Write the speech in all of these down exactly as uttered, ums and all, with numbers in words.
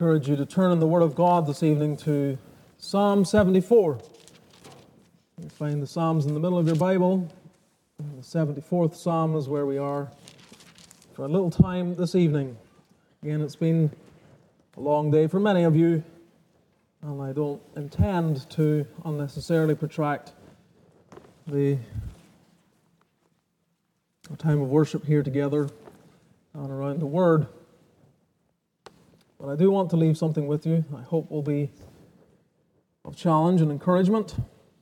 Encourage you to turn in the Word of God this evening to Psalm seventy-four. You find the Psalms in the middle of your Bible. The seventy-fourth Psalm is where we are for a little time this evening. Again, it's been a long day for many of you, and I don't intend to unnecessarily protract the time of worship here together and around the Word. But I do want to leave something with you I hope will be of challenge and encouragement.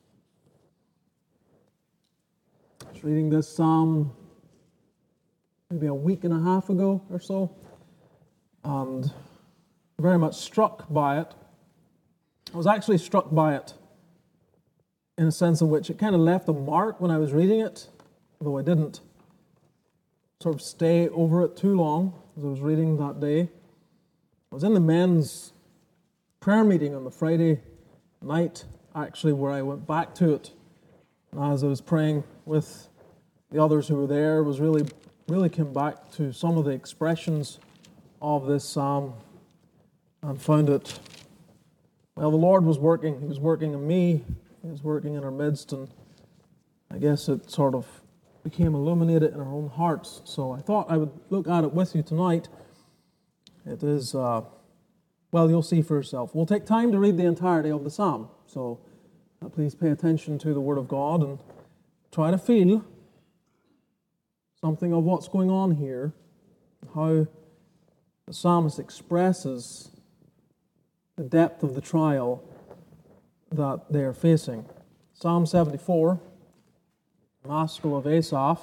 I was reading this psalm maybe a week and a half ago or so, and very much struck by it. I was actually struck by it in a sense in which it kind of left a mark when I was reading it, although I didn't sort of stay over it too long as I was reading that day. I was in the men's prayer meeting on the Friday night, actually, where I went back to it. And as I was praying with the others who were there, was really, really came back to some of the expressions of this psalm and found it, well, the Lord was working. He was working in me. He was working in our midst, and I guess it sort of became illuminated in our own hearts. So I thought I would look at it with you tonight. It is, uh, well, you'll see for yourself. We'll take time to read the entirety of the psalm, so uh, please pay attention to the Word of God and try to feel something of what's going on here, how the psalmist expresses the depth of the trial that they are facing. Psalm seventy-four, Maskil of Asaph.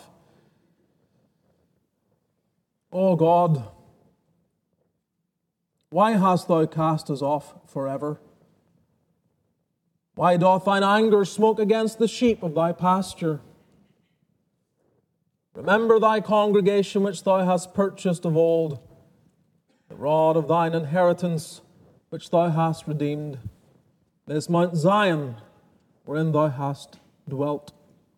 O God, why hast thou cast us off forever? Why doth thine anger smoke against the sheep of thy pasture? Remember thy congregation which thou hast purchased of old, the rod of thine inheritance which thou hast redeemed, this Mount Zion wherein thou hast dwelt.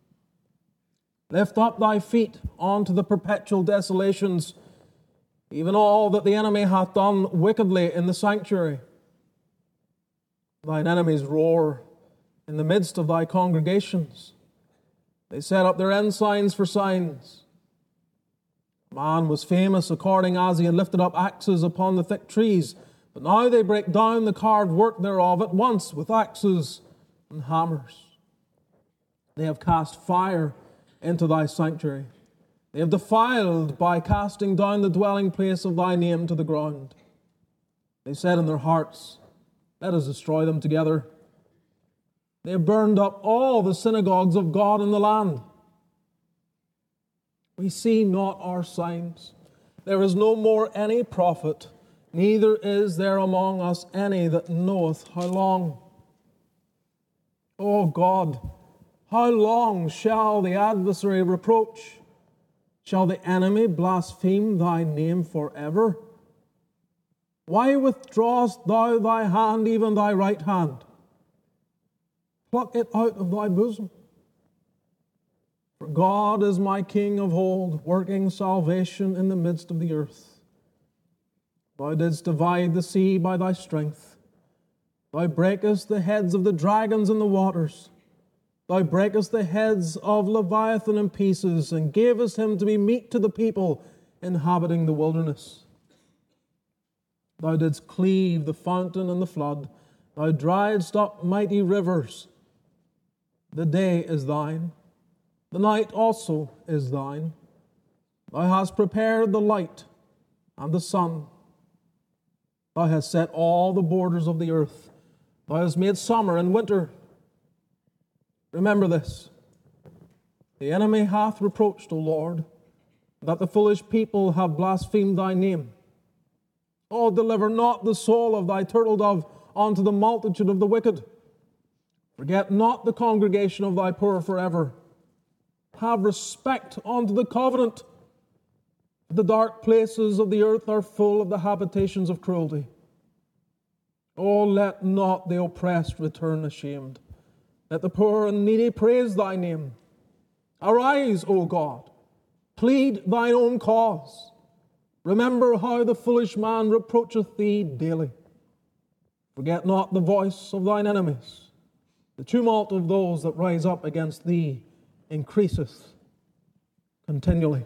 Lift up thy feet unto the perpetual desolations, even all that the enemy hath done wickedly in the sanctuary. Thine enemies roar in the midst of thy congregations. They set up their ensigns for signs. Man was famous according as he had lifted up axes upon the thick trees, but now they break down the carved work thereof at once with axes and hammers. They have cast fire into thy sanctuary. They have defiled by casting down the dwelling place of thy name to the ground. They said in their hearts, let us destroy them together. They have burned up all the synagogues of God in the land. We see not our signs. There is no more any prophet, neither is there among us any that knoweth how long. O God, how long shall the adversary reproach? Shall the enemy blaspheme thy name forever? Why withdrawest thou thy hand, even thy right hand? Pluck it out of thy bosom. For God is my King of old, working salvation in the midst of the earth. Thou didst divide the sea by thy strength. Thou breakest the heads of the dragons in the waters. Thou breakest the heads of Leviathan in pieces, and gavest him to be meat to the people inhabiting the wilderness. Thou didst cleave the fountain and the flood. Thou driedst up mighty rivers. The day is thine. The night also is thine. Thou hast prepared the light and the sun. Thou hast set all the borders of the earth. Thou hast made summer and winter. Remember this, the enemy hath reproached, O Lord, that the foolish people have blasphemed thy name. O deliver not the soul of thy turtle dove unto the multitude of the wicked. Forget not the congregation of thy poor forever. Have respect unto the covenant. The dark places of the earth are full of the habitations of cruelty. O let not the oppressed return ashamed. Let the poor and needy praise thy name. Arise, O God, plead thine own cause. Remember how the foolish man reproacheth thee daily. Forget not the voice of thine enemies. The tumult of those that rise up against thee increaseth continually.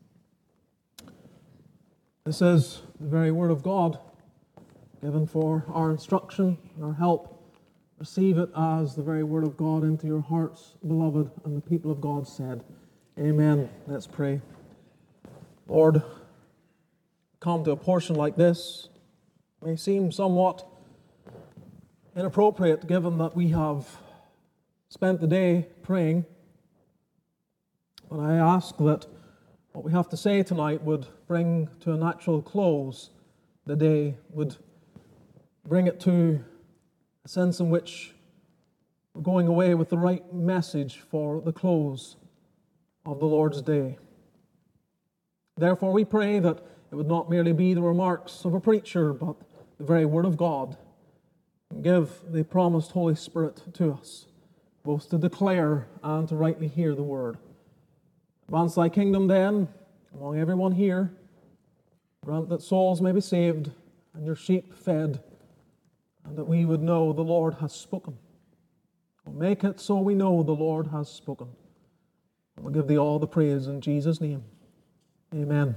This is the very word of God, given for our instruction and our help. Receive it as the very word of God into your hearts, beloved, and the people of God said, Amen. Let's pray. Lord, come to a portion like this may seem somewhat inappropriate given that we have spent the day praying. But I ask that what we have to say tonight would bring to a natural close the day, would bring it to a sense in which we're going away with the right message for the close of the Lord's day. Therefore, we pray that it would not merely be the remarks of a preacher, but the very Word of God. And give the promised Holy Spirit to us, both to declare and to rightly hear the Word. Advance thy kingdom then among everyone here. Grant that souls may be saved and your sheep fed, and that we would know the Lord has spoken. We'll make it so we know the Lord has spoken. And we'll give thee all the praise in Jesus' name. Amen.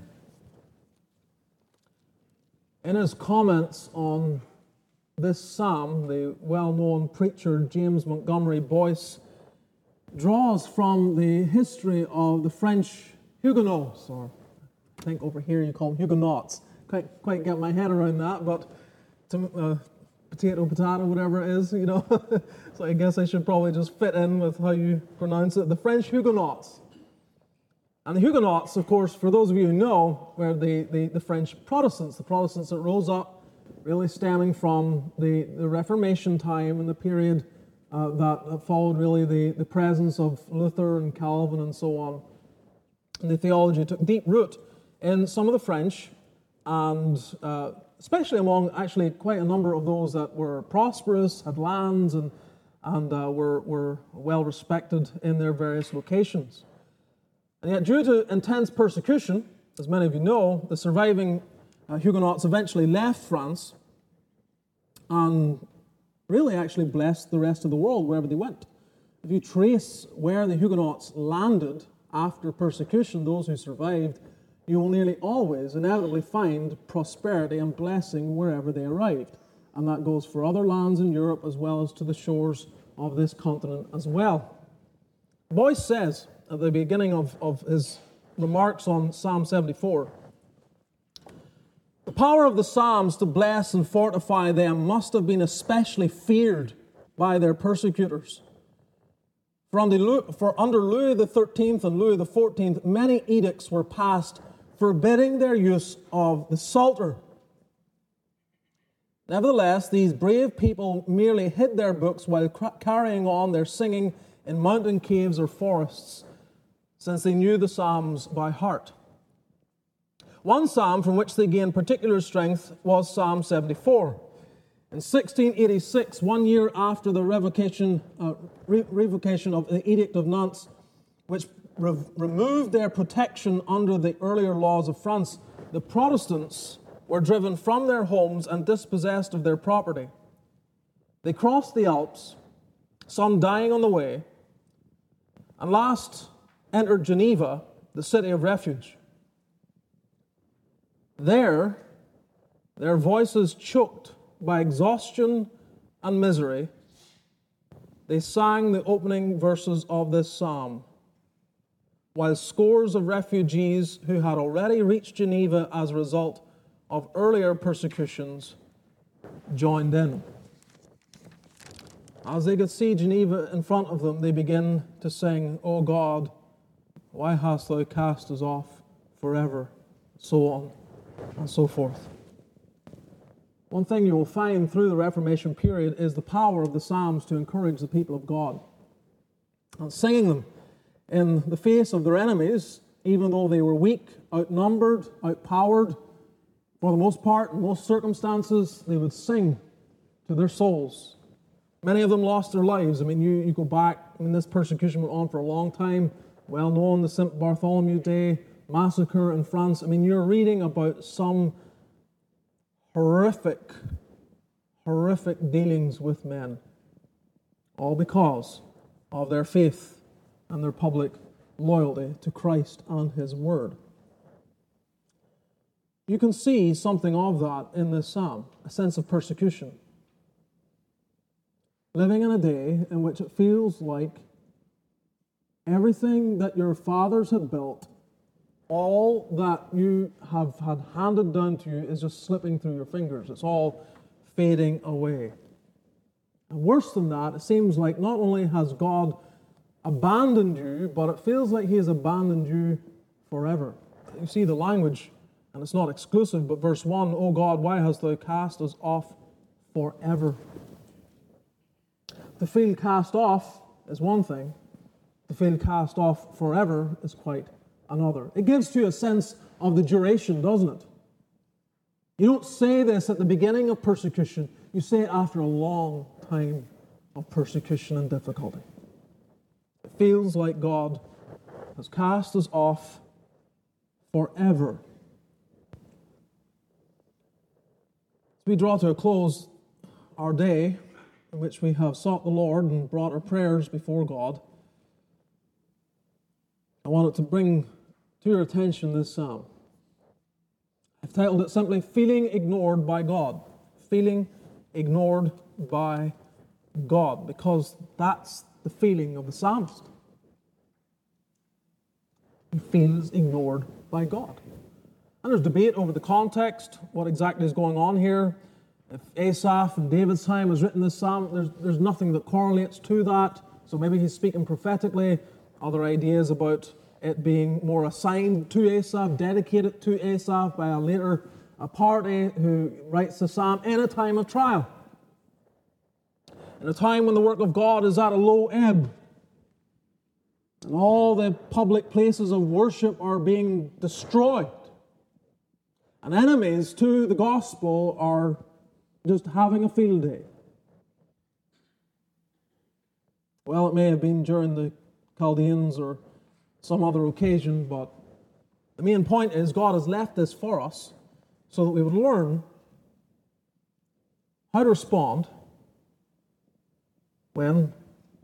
In his comments on this psalm, the well-known preacher James Montgomery Boyce draws from the history of the French Huguenots, or I think over here you call them Huguenots. Can't quite get my head around that, but to, uh, potato, potato, whatever it is, you know. So I guess I should probably just fit in with how you pronounce it. The French Huguenots. And the Huguenots, of course, for those of you who know, were the, the, the French Protestants, the Protestants that rose up, really stemming from the, the Reformation time and the period uh, that, that followed really the, the presence of Luther and Calvin and so on. And the theology took deep root in some of the French, and uh, especially among actually quite a number of those that were prosperous, had lands, and, and uh, were, were well respected in their various locations. And yet, due to intense persecution, as many of you know, the surviving uh, Huguenots eventually left France and really actually blessed the rest of the world wherever they went. If you trace where the Huguenots landed after persecution, those who survived, you will nearly always inevitably find prosperity and blessing wherever they arrived. And that goes for other lands in Europe as well as to the shores of this continent as well. Boyce says at the beginning of, of his remarks on Psalm seventy-four, the power of the Psalms to bless and fortify them must have been especially feared by their persecutors. For under, for under Louis the thirteenth and Louis the fourteenth, many edicts were passed forbidding their use of the Psalter. Nevertheless, these brave people merely hid their books while carrying on their singing in mountain caves or forests, since they knew the Psalms by heart. One psalm from which they gained particular strength was Psalm seventy-four. In sixteen eighty-six, one year after the revocation, uh, re- revocation of the Edict of Nantes, which re- removed their protection under the earlier laws of France, the Protestants were driven from their homes and dispossessed of their property. They crossed the Alps, some dying on the way, and last entered Geneva, the city of refuge. There, their voices choked by exhaustion and misery, they sang the opening verses of this psalm, while scores of refugees who had already reached Geneva as a result of earlier persecutions joined in. As they could see Geneva in front of them, they begin to sing, "O God, why hast thou cast us off forever?" So on and so forth. One thing you will find through the Reformation period is the power of the Psalms to encourage the people of God. And singing them in the face of their enemies, even though they were weak, outnumbered, outpowered, for the most part, in most circumstances, they would sing to their souls. Many of them lost their lives. I mean, you, you go back, I mean, this persecution went on for a long time. Well known, the Saint Bartholomew Day massacre in France. I mean, you're reading about some horrific, horrific dealings with men, all because of their faith and their public loyalty to Christ and His Word. You can see something of that in this psalm, a sense of persecution. Living in a day in which it feels like everything that your fathers had built, all that you have had handed down to you is just slipping through your fingers. It's all fading away. And worse than that, it seems like not only has God abandoned you, but it feels like He has abandoned you forever. You see the language, and it's not exclusive, but verse one, O God, why hast Thou cast us off forever? To feel cast off is one thing. To feel cast off forever is quite another. It gives you a sense of the duration, doesn't it? You don't say this at the beginning of persecution. You say it after a long time of persecution and difficulty. It feels like God has cast us off forever. As we draw to a close our day, in which we have sought the Lord and brought our prayers before God, I wanted to bring to your attention this psalm. I've titled it simply, Feeling Ignored by God. Feeling ignored by God, because that's the feeling of the psalmist. He feels ignored by God. And there's debate over the context, what exactly is going on here. If Asaph in David's time has written this psalm, there's, there's nothing that correlates to that. So maybe he's speaking prophetically. Other ideas about it being more assigned to Asaph, dedicated to Asaph by a later a party who writes the psalm in a time of trial. In a time when the work of God is at a low ebb. And all the public places of worship are being destroyed. And enemies to the gospel are just having a field day. Well, it may have been during the Chaldeans or some other occasion, but the main point is God has left this for us so that we would learn how to respond when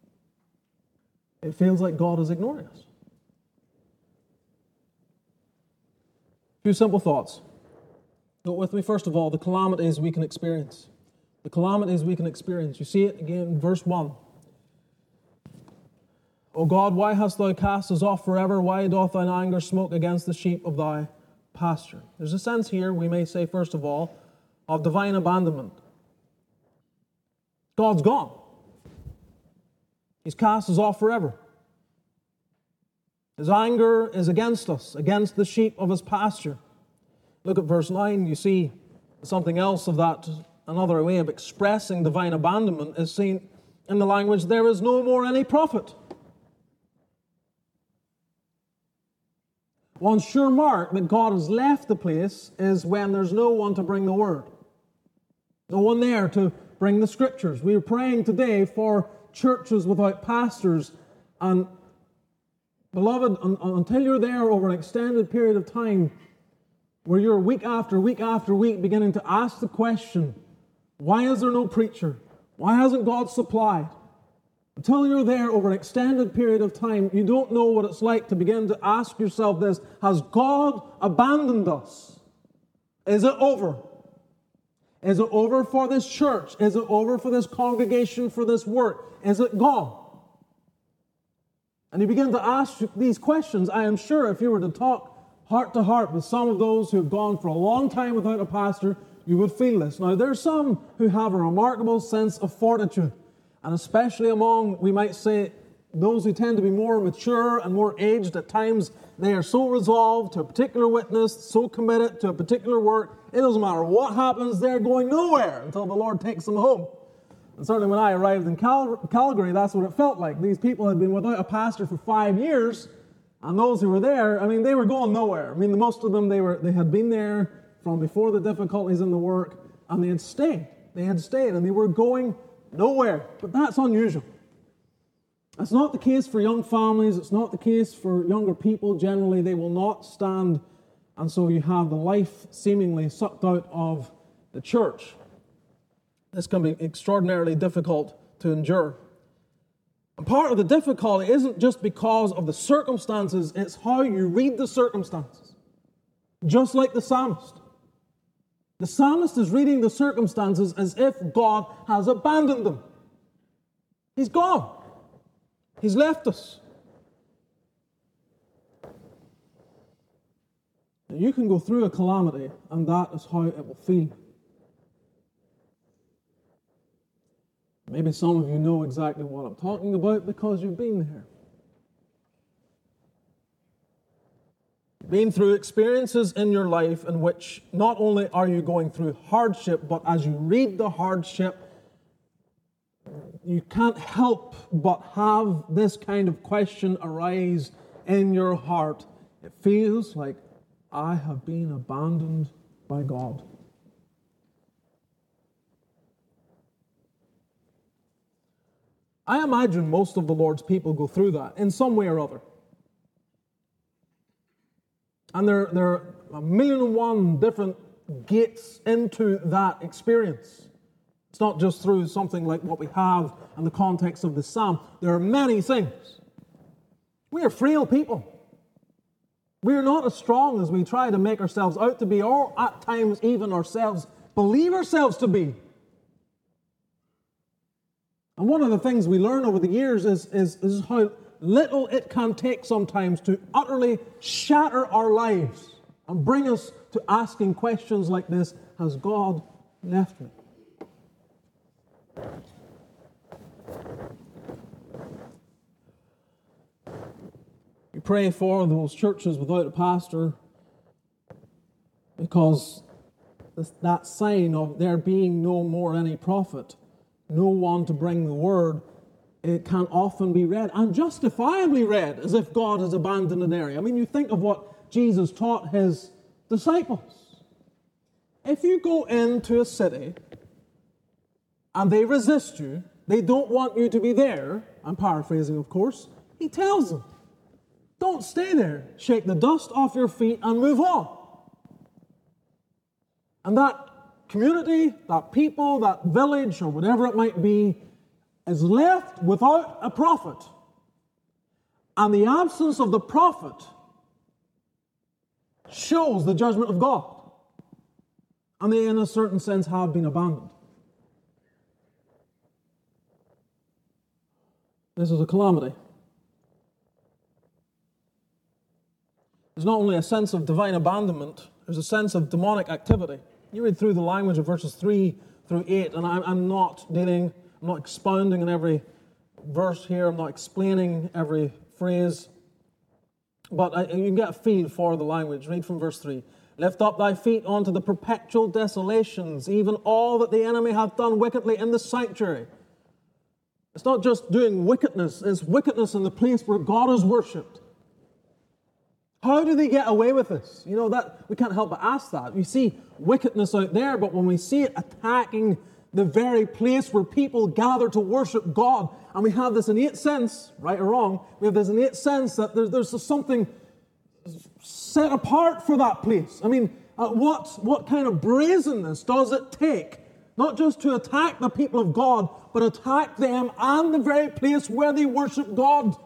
it feels like God is ignoring us. A few simple thoughts. Go with me, first of all, the calamities we can experience. The calamities we can experience. You see it again in verse one. O God, why hast Thou cast us off forever? Why doth Thine anger smoke against the sheep of Thy pasture? There's a sense here, we may say, first of all, of divine abandonment. God's gone. He's cast us off forever. His anger is against us, against the sheep of His pasture. Look at verse nine, you see something else of that. Another way of expressing divine abandonment is seen in the language, there is no more any prophet. One sure mark that God has left the place is when there's no one to bring the word. No one there to bring the scriptures. We are praying today for churches without pastors. And beloved, un- until you're there over an extended period of time, where you're week after week after week beginning to ask the question, why is there no preacher? Why hasn't God supplied? Until you're there over an extended period of time, you don't know what it's like to begin to ask yourself this, has God abandoned us? Is it over? Is it over for this church? Is it over for this congregation, for this work? Is it gone? And you begin to ask these questions. I am sure if you were to talk heart to heart with some of those who have gone for a long time without a pastor, you would feel this. Now, there are some who have a remarkable sense of fortitude, and especially among, we might say, those who tend to be more mature and more aged at times, they are so resolved to a particular witness, so committed to a particular work, it doesn't matter what happens, they're going nowhere until the Lord takes them home. And certainly when I arrived in Cal- Calgary, that's what it felt like. These people had been without a pastor for five years, and those who were there, I mean, they were going nowhere. I mean, most of them, they were they had been there from before the difficulties in the work, and they had stayed. They had stayed, and they were going nowhere. But that's unusual. That's not the case for young families. It's not the case for younger people. Generally, they will not stand, and so you have the life seemingly sucked out of the church. This can be extraordinarily difficult to endure. And part of the difficulty isn't just because of the circumstances, it's how you read the circumstances. Just like the psalmist. The psalmist is reading the circumstances as if God has abandoned them. He's gone. He's left us. Now, you can go through a calamity, and that is how it will feel. Maybe some of you know exactly what I'm talking about because you've been there. You've been through experiences in your life in which not only are you going through hardship, but as you read the hardship, you can't help but have this kind of question arise in your heart. It feels like I have been abandoned by God. I imagine most of the Lord's people go through that in some way or other. And there, there are a million and one different gates into that experience. It's not just through something like what we have in the context of the psalm. There are many things. We are frail people. We are not as strong as we try to make ourselves out to be, or at times even ourselves believe ourselves to be. And one of the things we learn over the years is, is, is how little it can take sometimes to utterly shatter our lives and bring us to asking questions like this: has God left me? We pray for those churches without a pastor because that sign of there being no more any prophet, no one to bring the word, it can often be read, and justifiably read, as if God has abandoned an area. I mean, you think of what Jesus taught his disciples. If you go into a city and they resist you, they don't want you to be there, I'm paraphrasing, of course, he tells them, don't stay there. Shake the dust off your feet and move on. And that community, that people, that village, or whatever it might be, is left without a prophet. And the absence of the prophet shows the judgment of God. And they, in a certain sense, have been abandoned. This is a calamity. There's not only a sense of divine abandonment, there's a sense of demonic activity. You read through the language of verses three through eight, and I'm, I'm not dealing, I'm not expounding on every verse here, I'm not explaining every phrase, but I, you can get a feel for the language. Read from verse three. Lift up thy feet onto the perpetual desolations, even all that the enemy hath done wickedly in the sanctuary. It's not just doing wickedness, it's wickedness in the place where God is worshipped. How do they get away with this? You know, that we can't help but ask that. We see wickedness out there, but when we see it attacking the very place where people gather to worship God, and we have this innate sense, right or wrong, we have this innate sense that there's, there's something set apart for that place. I mean, uh, what, what kind of brazenness does it take, not just to attack the people of God, but attack them and the very place where they worship God?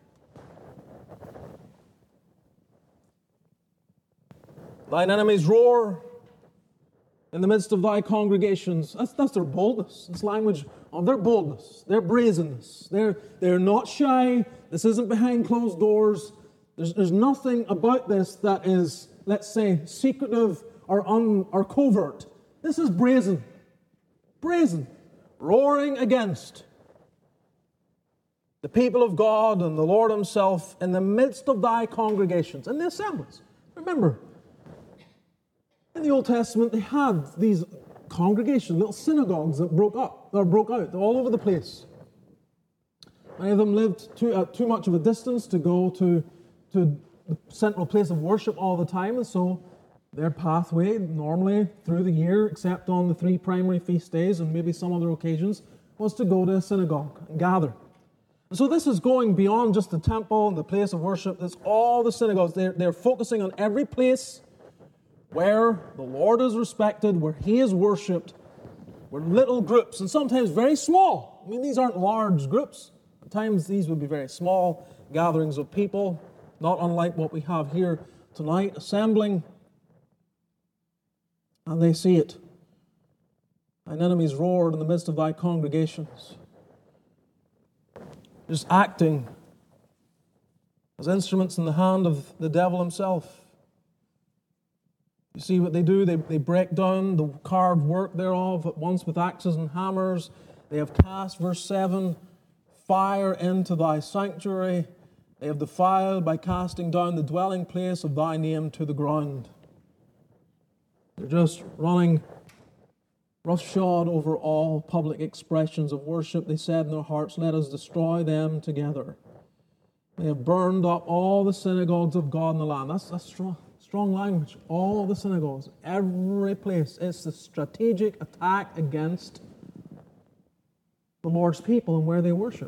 Thine enemies roar in the midst of thy congregations. That's, that's their boldness. It's language of their boldness, their brazenness. They're, they're not shy. This isn't behind closed doors. There's, there's nothing about this that is, let's say, secretive or, un, or covert. This is brazen. Brazen. Roaring against the people of God and the Lord himself in the midst of thy congregations, in the assemblies. Remember, in the Old Testament, they had these congregations, little synagogues that broke up, that broke out all over the place. Many of them lived too, at too much of a distance to go to, to the central place of worship all the time, and so their pathway, normally through the year, except on the three primary feast days and maybe some other occasions, was to go to a synagogue and gather. And so this is going beyond just the temple and the place of worship. It's all the synagogues. They're, they're focusing on every place where the Lord is respected, where he is worshipped, where little groups, and sometimes very small. I mean, these aren't large groups. At times, these would be very small gatherings of people, not unlike what we have here tonight, assembling. And they see it. Thine enemies roared in the midst of thy congregations. Just acting as instruments in the hand of the devil himself. You see what they do? They, they break down the carved work thereof, at once with axes and hammers. They have cast, verse seven, fire into thy sanctuary. They have defiled by casting down the dwelling place of thy name to the ground. They're just running roughshod over all public expressions of worship. They said in their hearts, let us destroy them together. They have burned up all the synagogues of God in the land. That's, that's strong, strong language. All the synagogues, every place. It's the strategic attack against the Lord's people and where they worship.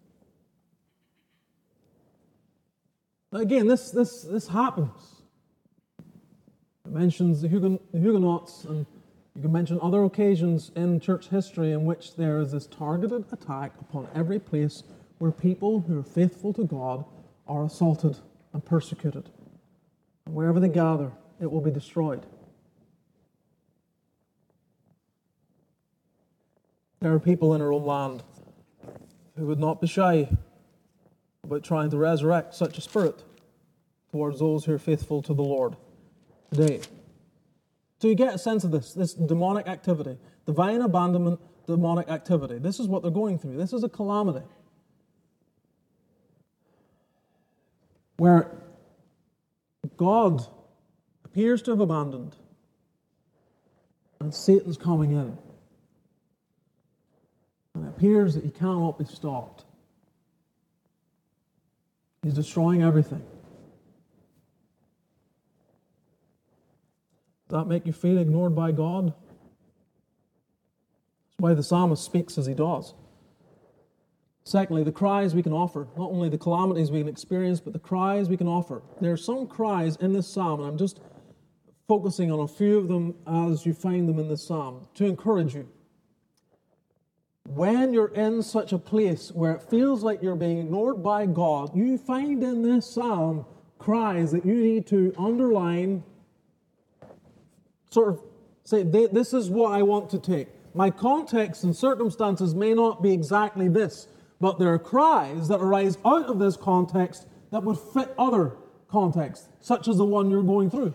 Now again, this, this, this happens. It mentions the Huguenots, and you can mention other occasions in church history in which there is this targeted attack upon every place where people who are faithful to God are assaulted and persecuted. And wherever they gather, it will be destroyed. There are people in our own land who would not be shy about trying to resurrect such a spirit towards those who are faithful to the Lord today. So you get a sense of this, this demonic activity, divine abandonment, demonic activity. This is what they're going through. This is a calamity where God appears to have abandoned and Satan's coming in. And it appears that he cannot be stopped. He's destroying everything. Does that make you feel ignored by God? That's why the psalmist speaks as he does. Secondly, the cries we can offer. Not only the calamities we can experience, but the cries we can offer. There are some cries in this psalm, and I'm just focusing on a few of them as you find them in this psalm, to encourage you. When you're in such a place where it feels like you're being ignored by God, you find in this psalm cries that you need to underline, sort of say, this is what I want to take. My context and circumstances may not be exactly this, but there are cries that arise out of this context that would fit other contexts, such as the one you're going through.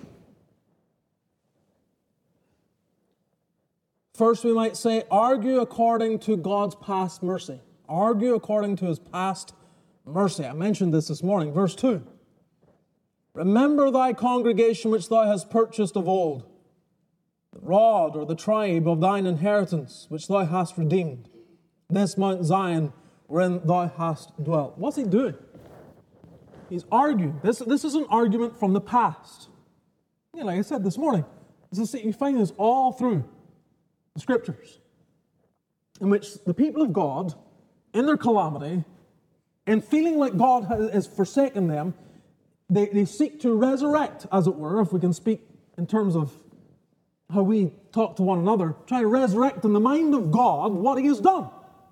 First, we might say, argue according to God's past mercy. Argue according to His past mercy. I mentioned this this morning. Verse two. Remember thy congregation which thou hast purchased of old, the rod or the tribe of thine inheritance which thou hast redeemed, this Mount Zion wherein thou hast dwelt. What's he doing? He's arguing. This, this is an argument from the past. Yeah, like I said this morning, this is, you find this all through the Scriptures, in which the people of God, in their calamity, and feeling like God has forsaken them, they, they seek to resurrect, as it were, if we can speak in terms of how we talk to one another, try to resurrect in the mind of God what He has done.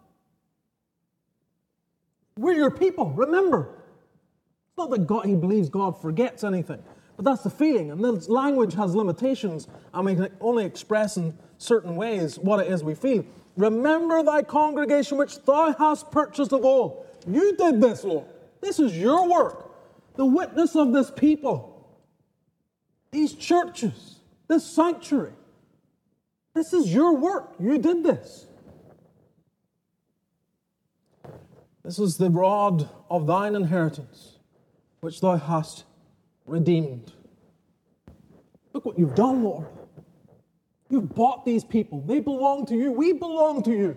We're your people, remember. It's not that God, he believes God forgets anything, but that's the feeling, and this language has limitations, and we can only express in certain ways what it is we feel. Remember thy congregation which thou hast purchased of old. You did this, Lord. This is your work. The witness of this people. These churches. This sanctuary. This is your work. You did this. This is the rod of thine inheritance, which thou hast redeemed. Look what you've done, Lord. You've bought these people. They belong to you. We belong to you.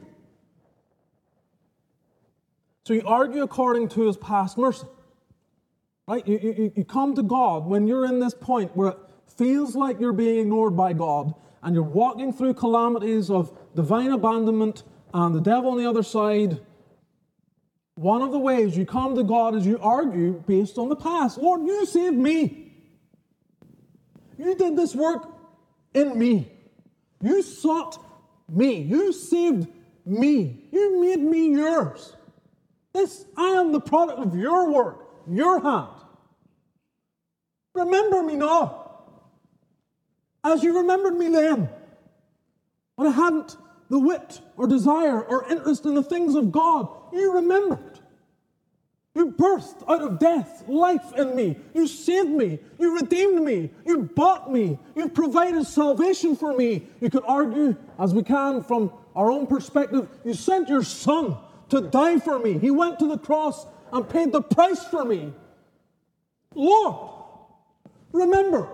So you argue according to His past mercy. Right? You, you, you come to God when you're in this point where it feels like you're being ignored by God and you're walking through calamities of divine abandonment and the devil on the other side. One of the ways you come to God is you argue based on the past. Lord, you saved me. You did this work in me. You sought me. You saved me. You made me yours. This, I am the product of your work, your hand. Remember me now, as you remembered me then, when I hadn't the wit or desire or interest in the things of God. You remembered. You birthed out of death life in me. You saved me. You redeemed me. You bought me. You provided salvation for me. You could argue, as we can from our own perspective, you sent your Son to die for me. He went to the cross and paid the price for me. Lord, remember.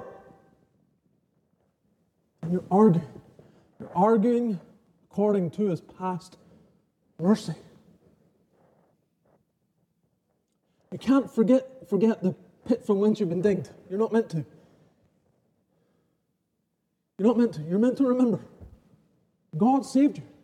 And you're arguing. You're arguing according to His past mercy. You can't forget, forget the pit from whence you've been digged. You're not meant to. You're not meant to. You're meant to remember. God saved you.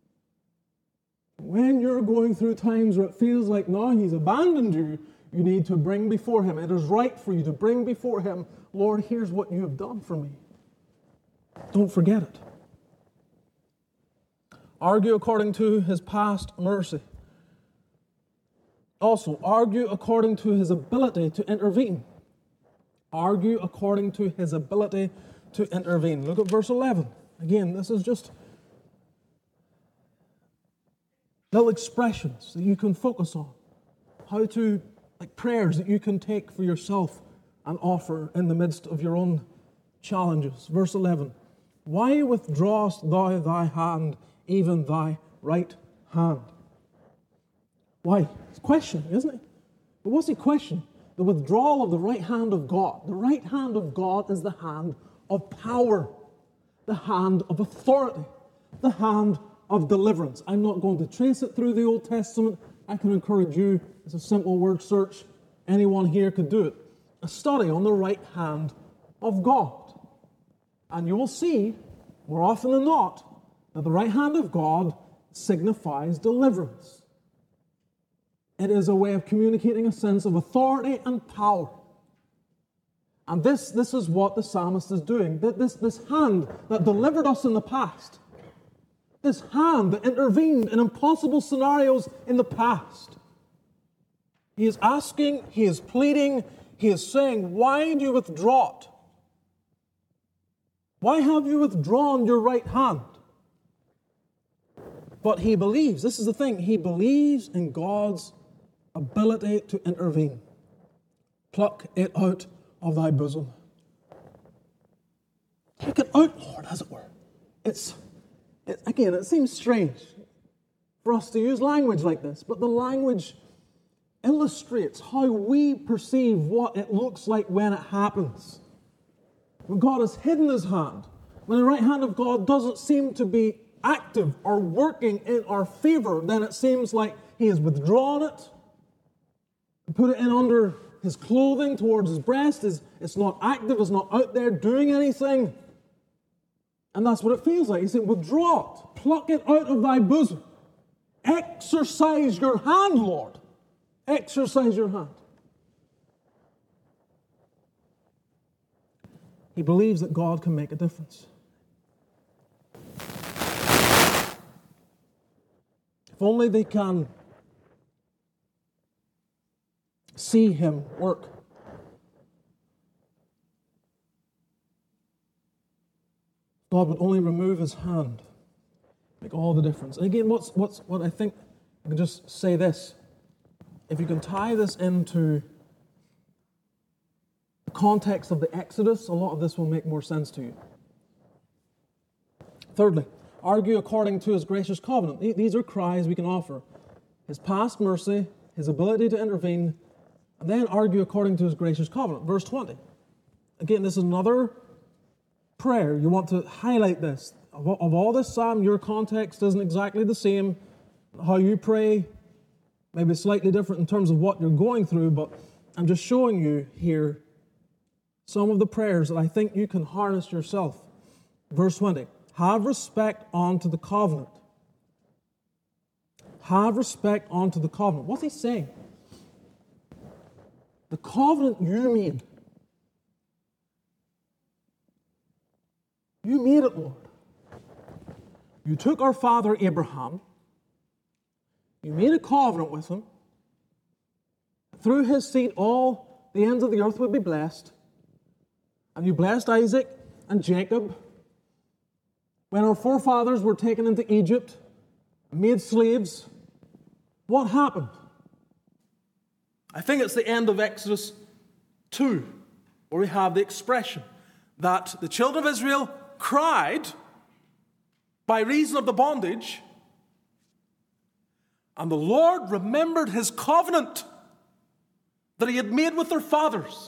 When you're going through times where it feels like now He's abandoned you, you need to bring before Him. It is right for you to bring before Him, Lord, here's what you have done for me. Don't forget it. Argue according to His past mercy. Also, argue according to His ability to intervene. Argue according to His ability to intervene. Look at verse eleven. Again, this is just little expressions that you can focus on. How to, like prayers that you can take for yourself and offer in the midst of your own challenges. Verse eleven. Why withdrawest thou thy hand, even thy right hand? Why? It's questioning, isn't it? But what's he questioning? The withdrawal of the right hand of God. The right hand of God is the hand of power, the hand of authority, the hand of deliverance. I'm not going to trace it through the Old Testament. I can encourage you, it's a simple word search. Anyone here could do it. A study on the right hand of God. And you will see, more often than not, that the right hand of God signifies deliverance. It is a way of communicating a sense of authority and power. And this, this is what the psalmist is doing. This, this hand that delivered us in the past, this hand that intervened in impossible scenarios in the past. He is asking, he is pleading, he is saying, why do you withdraw it? Why have you withdrawn your right hand? But he believes, this is the thing, he believes in God's ability to intervene. Pluck it out of thy bosom. Take it out, Lord, as it were. It's, it, again, it seems strange for us to use language like this, but the language illustrates how we perceive what it looks like when it happens. When God has hidden His hand, when the right hand of God doesn't seem to be active or working in our favor, then it seems like He has withdrawn it, put it in under His clothing towards His breast. It's not active, it's not out there doing anything. And that's what it feels like. He said, withdraw it, pluck it out of thy bosom. Exercise your hand, Lord. Exercise your hand. He believes that God can make a difference. If only they can see Him work. God would only remove His hand, make all the difference. And again, what's what's what I think, I can just say this. If you can tie this into the context of the Exodus, a lot of this will make more sense to you. Thirdly, argue according to His gracious covenant. These are cries we can offer. His past mercy, His ability to intervene, and then argue according to His gracious covenant. Verse twenty. Again, this is another prayer. You want to highlight this. Of all this psalm, your context isn't exactly the same. How you pray maybe slightly different in terms of what you're going through, but I'm just showing you here some of the prayers that I think you can harness yourself. Verse twenty. Have respect unto the covenant. Have respect unto the covenant. What's he saying? The covenant you made. You made it, Lord. you took our father Abraham, you made a covenant with him, through his seed all the ends of the earth would be blessed, and you blessed Isaac and Jacob. When our forefathers were taken into Egypt, made slaves, what happened? I think it's the end of Exodus two, where we have the expression that the children of Israel cried by reason of the bondage, and the Lord remembered his covenant that he had made with their fathers.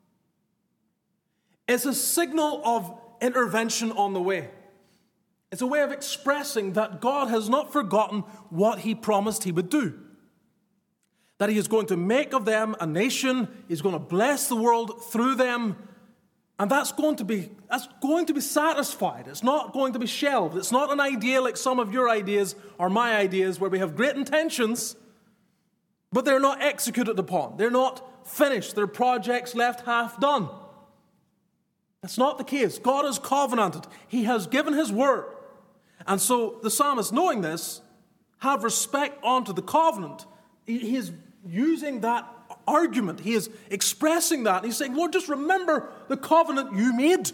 It's a signal of intervention on the way. It's a way of expressing that God has not forgotten what he promised he would do. That he is going to make of them a nation, he's going to bless the world through them, and that's going to be that's going to be satisfied. It's not going to be shelved. It's not an idea like some of your ideas or my ideas where we have great intentions, but they're not executed upon. They're not finished. Their projects left half done. That's not the case. God has covenanted. He has given his word. And so the psalmist, knowing this, have respect unto the covenant. He is using that argument. He is expressing that. He's saying, Lord, just remember the covenant you made.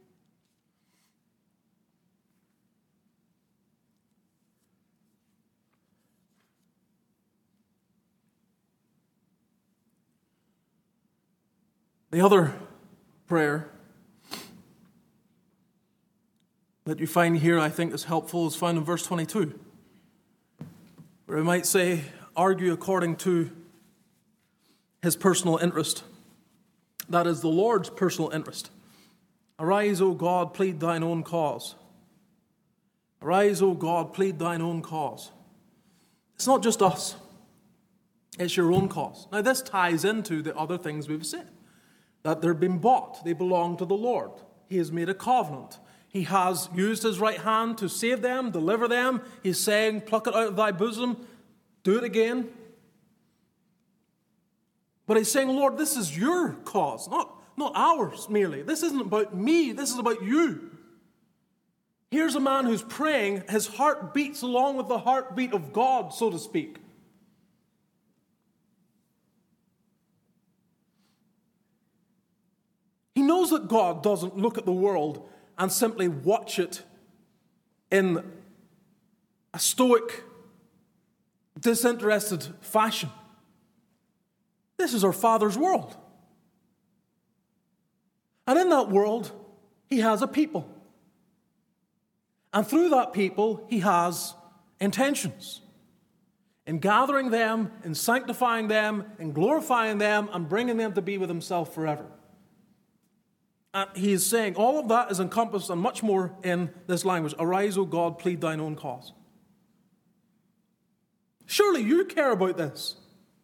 The other prayer that you find here, I think, is helpful, is found in verse twenty-two, where we might say, argue according to his personal interest. That is the Lord's personal interest. Arise, O God, plead thine own cause. Arise, O God, plead thine own cause. It's not just us. It's your own cause. Now, this ties into the other things we've said. That they're being bought. They belong to the Lord. He has made a covenant. He has used his right hand to save them, deliver them. He's saying, pluck it out of thy bosom. Do it again. But he's saying, Lord, this is your cause, not, not ours merely. This isn't about me. This is about you. Here's a man who's praying. His heart beats along with the heartbeat of God, so to speak. He knows that God doesn't look at the world and simply watch it in a stoic, disinterested fashion. This is our Father's world. And in that world, he has a people. And through that people, he has intentions. In gathering them, in sanctifying them, in glorifying them, and bringing them to be with himself forever. And he is saying all of that is encompassed and much more in this language. Arise, O God, plead thine own cause. Surely you care about this.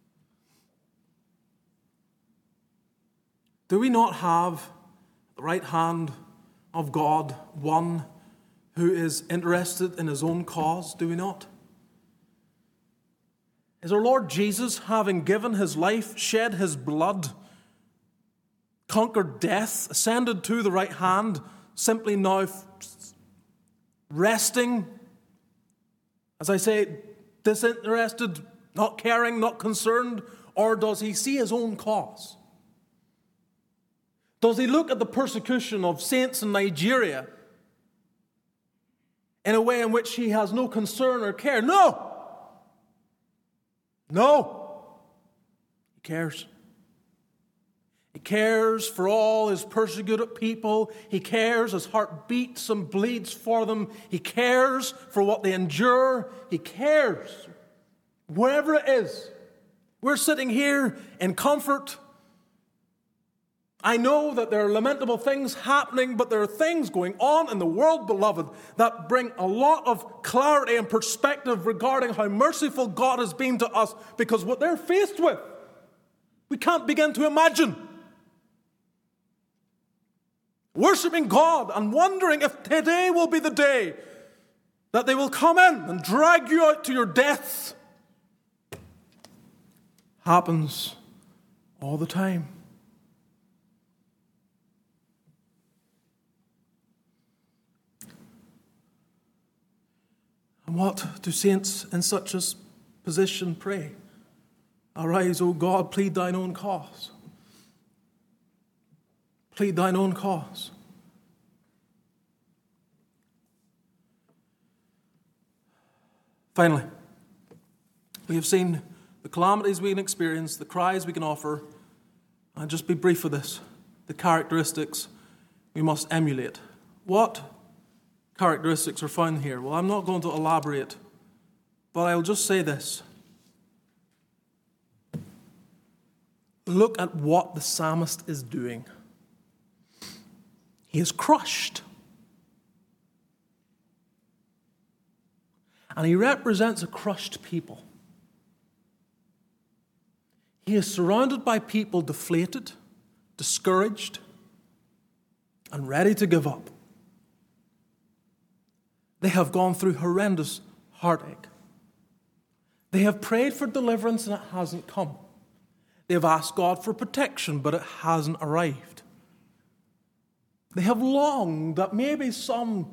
Do we not have at the right hand of God one who is interested in his own cause? Do we not? Is our Lord Jesus, having given his life, shed his blood, conquered death, ascended to the right hand, simply now resting, as I say, disinterested, not caring, not concerned, or does he see his own cause? Does he look at the persecution of saints in Nigeria in a way in which he has no concern or care? No! No! He cares. He cares for all his persecuted people. He cares, his heart beats and bleeds for them. He cares for what they endure. He cares. Wherever it is. We're sitting here in comfort. I know that there are lamentable things happening, but there are things going on in the world, beloved, that bring a lot of clarity and perspective regarding how merciful God has been to us, because what they're faced with, we can't begin to imagine. Worshipping God and wondering if today will be the day that they will come in and drag you out to your deaths. Happens all the time. what do saints in such a position pray? Arise, O God, plead thine own cause. Plead thine own cause. Finally, we have seen the calamities we can experience, the cries we can offer. I'll just be brief with this. The characteristics we must emulate. What characteristics are found here? Well, I'm not going to elaborate, but I'll just say this. Look at what the psalmist is doing. He is crushed. And he represents a crushed people. He is surrounded by people deflated, discouraged, and ready to give up. They have gone through horrendous heartache. They have prayed for deliverance and it hasn't come. They have asked God for protection, but it hasn't arrived. They have longed that maybe some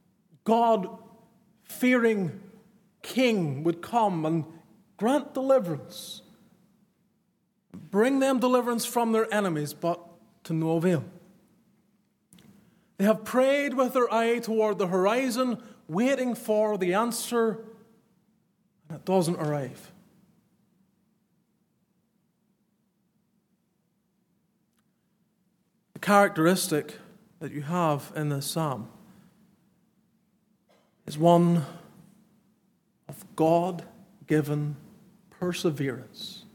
God-fearing king would come and grant deliverance, bring them deliverance from their enemies, but to no avail. They have prayed with their eye toward the horizon, waiting for the answer, and it doesn't arrive. The characteristic that you have in this psalm is one of God-given perseverance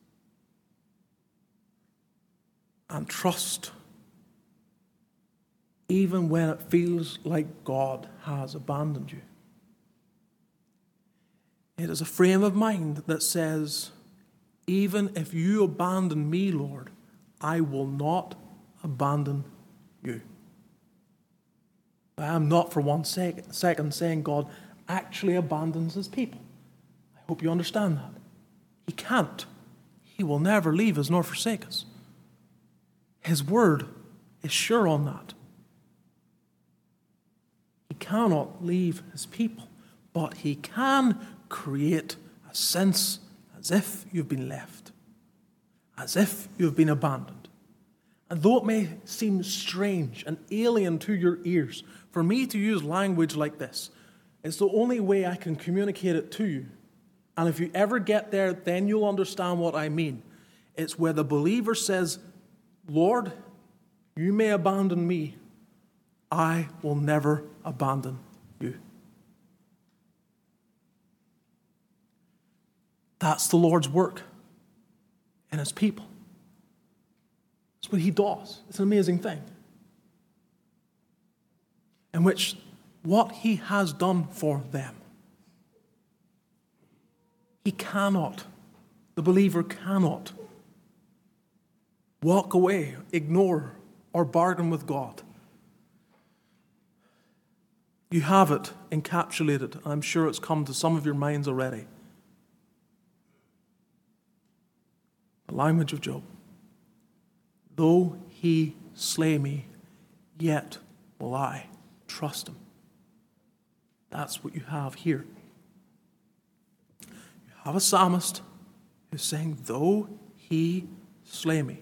and trust, even when it feels like God has abandoned you. It is a frame of mind that says, even if you abandon me, Lord, I will not abandon you. I am not for one sec- second saying God actually abandons his people. I hope you understand that. He can't. He will never leave us nor forsake us. His word is sure on that. He cannot leave his people, but he can create a sense as if you've been left, as if you've been abandoned. And though it may seem strange and alien to your ears for me to use language like this, it's the only way I can communicate it to you. And if you ever get there, then you'll understand what I mean. It's where the believer says, Lord, you may abandon me, I will never abandon you. That's the Lord's work in his people. It's what he does. It's an amazing thing. In which what he has done for them, he cannot, the believer cannot walk away, ignore, or bargain with God. You have it encapsulated. I'm sure it's come to some of your minds already. The language of Job. Though he slay me, yet will I trust him. That's what you have here. You have a psalmist who's saying, though he slay me,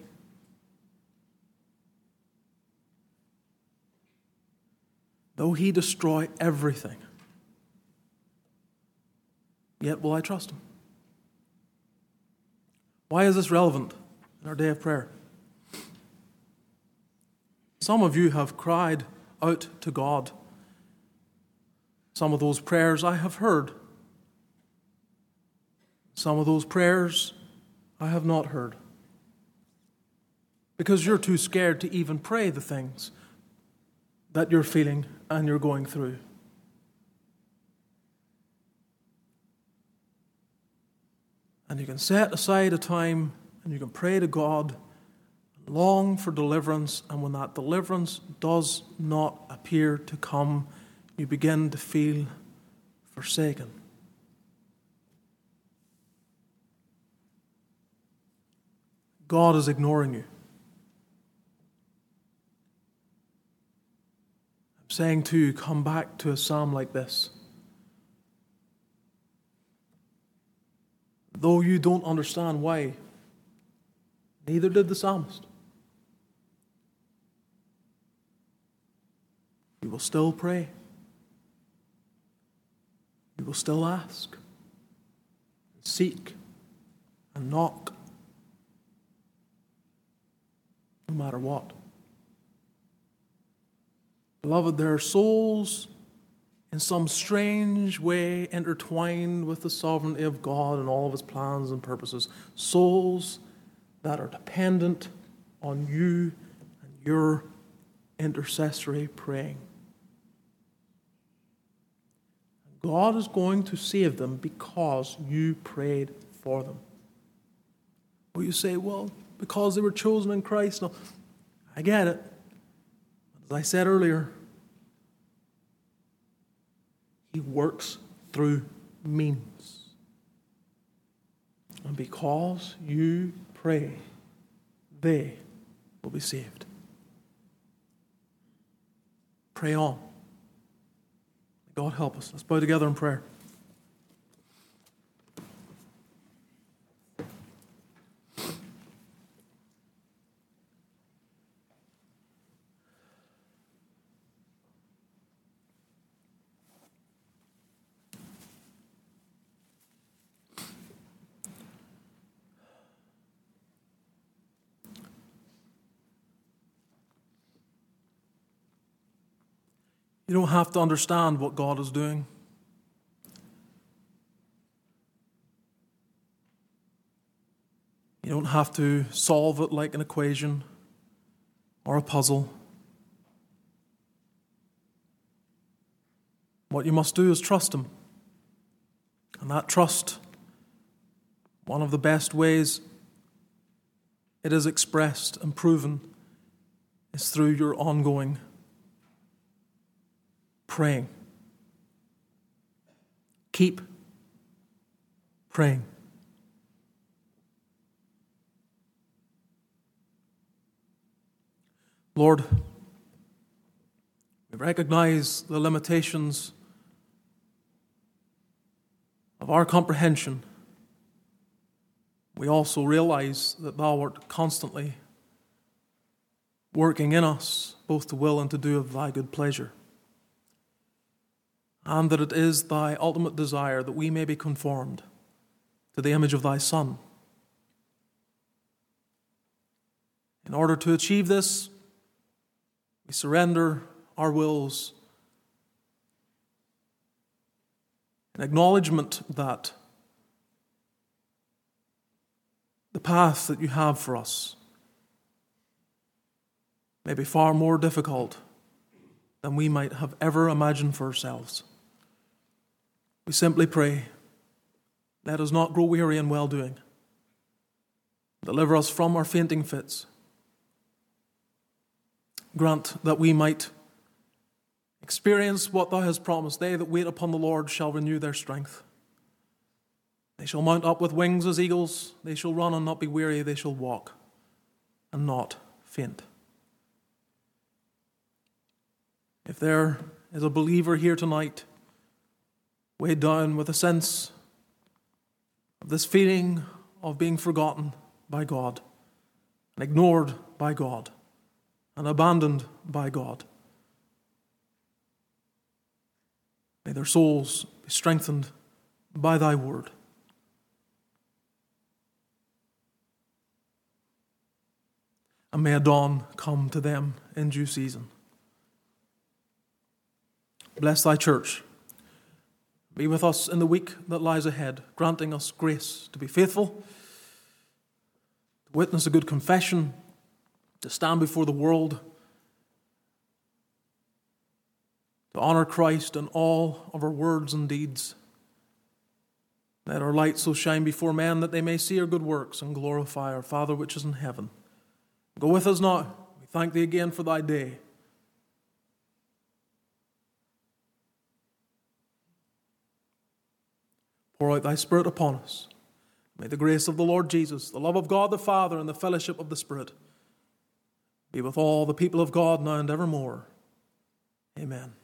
though he destroy everything, yet will I trust him. Why is this relevant in our day of prayer? Some of you have cried out to God. Some of those prayers I have heard. Some of those prayers I have not heard. Because you're too scared to even pray the things that you're feeling and you're going through. And you can set aside a time and you can pray to God, long for deliverance, and when that deliverance does not appear to come, you begin to feel forsaken. God is ignoring you. I'm saying to you, come back to a psalm like this. though you don't understand why, neither did the psalmist, you will still pray. You will still ask, seek, and knock, no matter what. Beloved, there are souls in some strange way intertwined with the sovereignty of God and all of His plans and purposes. Souls that are dependent on you and your intercessory praying. God is going to save them because you prayed for them. Or you say, well, because they were chosen in Christ. No, I get it. As I said earlier, He works through means. And because you pray, they will be saved. Pray on. God help us. Let's bow together in prayer. You don't have to understand what God is doing. You don't have to solve it like an equation or a puzzle. What you must do is trust Him. And that trust, one of the best ways it is expressed and proven, is through your ongoing praying. Keep praying. Lord, we recognize the limitations of our comprehension. We also realize that Thou art constantly working in us, both to will and to do of Thy good pleasure. And that it is Thy ultimate desire that we may be conformed to the image of Thy Son. In order to achieve this, we surrender our wills in acknowledgement that the path that You have for us may be far more difficult than we might have ever imagined for ourselves. We simply pray, let us not grow weary in well-doing. Deliver us from our fainting fits. Grant that we might experience what Thou hast promised. They that wait upon the Lord shall renew their strength. They shall mount up with wings as eagles. They shall run and not be weary. They shall walk and not faint. If there is a believer here tonight weighed down with a sense of this feeling of being forgotten by God and ignored by God and abandoned by God, may their souls be strengthened by Thy word. And may a dawn come to them in due season. Bless Thy church. Be with us in the week that lies ahead, granting us grace to be faithful, to witness a good confession, to stand before the world, to honor Christ in all of our words and deeds. Let our light so shine before men that they may see our good works and glorify our Father which is in heaven. Go with us now. We thank Thee again for Thy day. Pour out Thy Spirit upon us. May the grace of the Lord Jesus, the love of God the Father, and the fellowship of the Spirit be with all the people of God now and evermore. Amen.